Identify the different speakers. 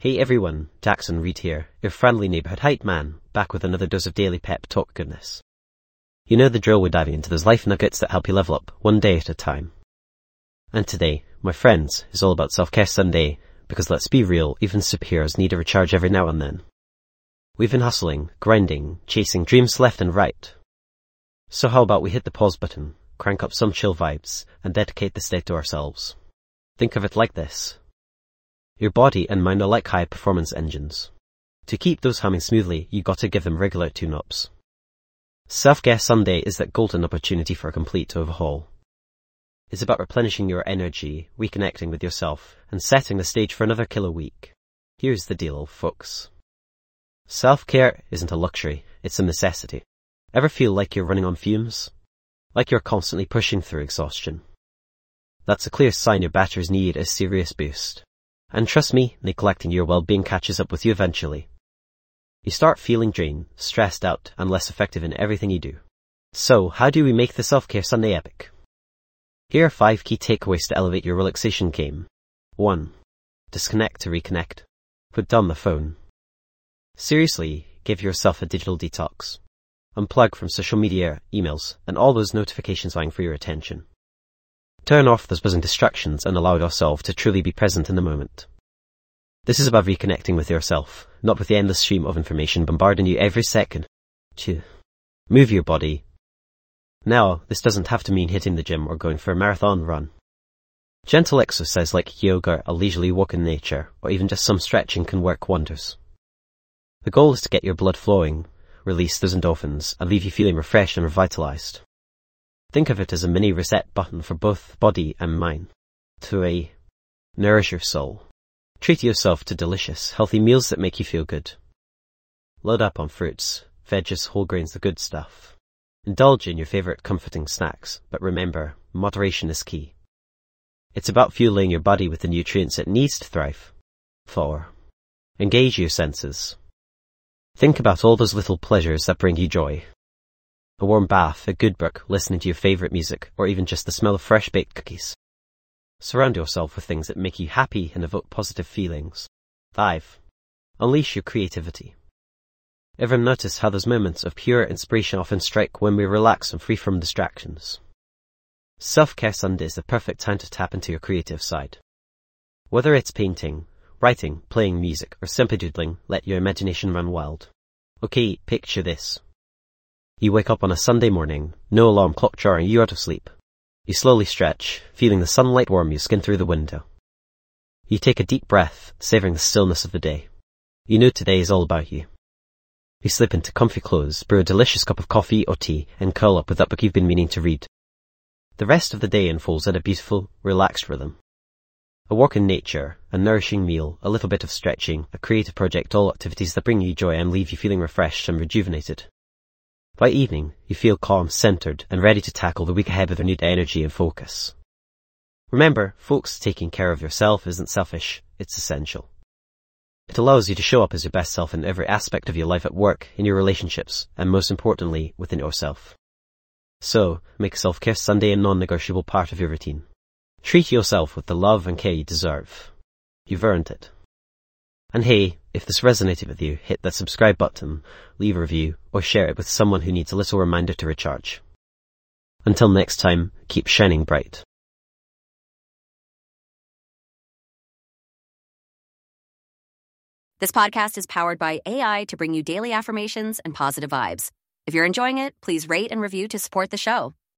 Speaker 1: Hey everyone, Jackson Reed here, your friendly neighbourhood hype man, back with another dose of daily pep talk goodness. You know the drill, we're diving into those life nuggets that help you level up, one day at a time. And today, my friends, is all about Self-Care Sunday, because let's be real, even superheroes need a recharge every now and then. We've been hustling, grinding, chasing dreams left and right. So how about we hit the pause button, crank up some chill vibes, and dedicate this day to ourselves. Think of it like this. Your body and mind are like high-performance engines. To keep those humming smoothly, you gotta give them regular tune-ups. Self-Care Sunday is that golden opportunity for a complete overhaul. It's about replenishing your energy, reconnecting with yourself, and setting the stage for another killer week. Here's the deal, folks. Self-care isn't a luxury, it's a necessity. Ever feel like you're running on fumes? Like you're constantly pushing through exhaustion? That's a clear sign your batteries need a serious boost. And trust me, neglecting your well-being catches up with you eventually. You start feeling drained, stressed out, and less effective in everything you do. So, how do we make the Self-Care Sunday epic? Here are 5 key takeaways to elevate your relaxation game. 1. Disconnect to reconnect. Put down the phone. Seriously, give yourself a digital detox. Unplug from social media, emails, and all those notifications vying for your attention. Turn off those buzzing distractions and allow yourself to truly be present in the moment. This is about reconnecting with yourself, not with the endless stream of information bombarding you every second. 2. Move your body. Now, this doesn't have to mean hitting the gym or going for a marathon run. Gentle exercise like yoga, a leisurely walk in nature, or even just some stretching can work wonders. The goal is to get your blood flowing, release those endorphins, and leave you feeling refreshed and revitalized. Think of it as a mini reset button for both body and mind. 3. Nourish your soul. Treat yourself to delicious, healthy meals that make you feel good. Load up on fruits, veggies, whole grains, the good stuff. Indulge in your favorite comforting snacks, but remember, moderation is key. It's about fueling your body with the nutrients it needs to thrive. 4. Engage your senses. Think about all those little pleasures that bring you joy. A warm bath, a good book, listening to your favorite music, or even just the smell of fresh baked cookies. Surround yourself with things that make you happy and evoke positive feelings. 5. Unleash your creativity. Ever notice how those moments of pure inspiration often strike when we relax and free from distractions? Self-Care Sunday is the perfect time to tap into your creative side. Whether it's painting, writing, playing music, or simply doodling, let your imagination run wild. Okay, picture this. You wake up on a Sunday morning, no alarm clock jarring you out of sleep. You slowly stretch, feeling the sunlight warm your skin through the window. You take a deep breath, savoring the stillness of the day. You know today is all about you. You slip into comfy clothes, brew a delicious cup of coffee or tea, and curl up with that book you've been meaning to read. The rest of the day unfolds at a beautiful, relaxed rhythm. A walk in nature, a nourishing meal, a little bit of stretching, a creative project, all activities that bring you joy and leave you feeling refreshed and rejuvenated. By evening, you feel calm, centered, and ready to tackle the week ahead with renewed energy and focus. Remember, folks, taking care of yourself isn't selfish, it's essential. It allows you to show up as your best self in every aspect of your life at work, in your relationships, and most importantly, within yourself. So, make Self-Care Sunday a non-negotiable part of your routine. Treat yourself with the love and care you deserve. You've earned it. And hey, if this resonated with you, hit that subscribe button, leave a review, or share it with someone who needs a little reminder to recharge. Until next time, keep shining bright.
Speaker 2: This podcast is powered by AI to bring you daily affirmations and positive vibes. If you're enjoying it, please rate and review to support the show.